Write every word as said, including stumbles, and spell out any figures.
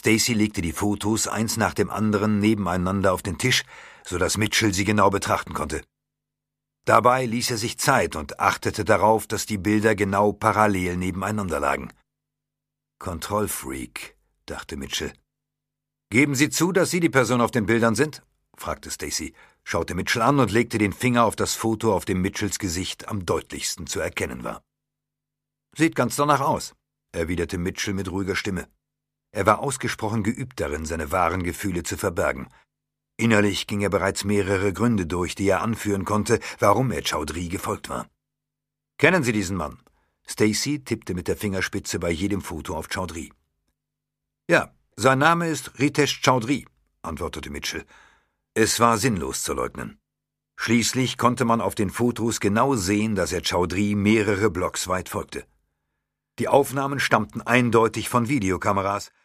Stacy legte die Fotos eins nach dem anderen nebeneinander auf den Tisch, so dass Mitchell sie genau betrachten konnte. Dabei ließ er sich Zeit und achtete darauf, dass die Bilder genau parallel nebeneinander lagen. »Kontrollfreak«, dachte Mitchell. »Geben Sie zu, dass Sie die Person auf den Bildern sind?« fragte Stacy, schaute Mitchell an und legte den Finger auf das Foto, auf dem Mitchells Gesicht am deutlichsten zu erkennen war. »Sieht ganz danach aus«, erwiderte Mitchell mit ruhiger Stimme. Er war ausgesprochen geübt darin, seine wahren Gefühle zu verbergen. Innerlich ging er bereits mehrere Gründe durch, die er anführen konnte, warum er Chaudhry gefolgt war. »Kennen Sie diesen Mann?« Stacy tippte mit der Fingerspitze bei jedem Foto auf Chaudhry. »Ja, sein Name ist Ritesh Chaudhry«, antwortete Mitchell. Es war sinnlos zu leugnen. Schließlich konnte man auf den Fotos genau sehen, dass er Chaudhry mehrere Blocks weit folgte. Die Aufnahmen stammten eindeutig von Videokameras,